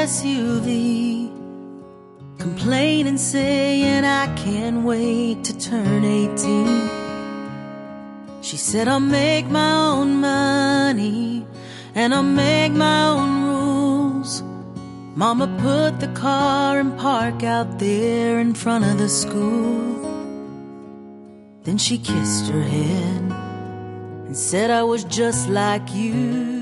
SUV, complaining, saying I can't wait to turn 18. She said I'll make my own money and I'll make my own rules. Mama put the car in park out there in front of the school. Then she kissed her head and said I was just like you.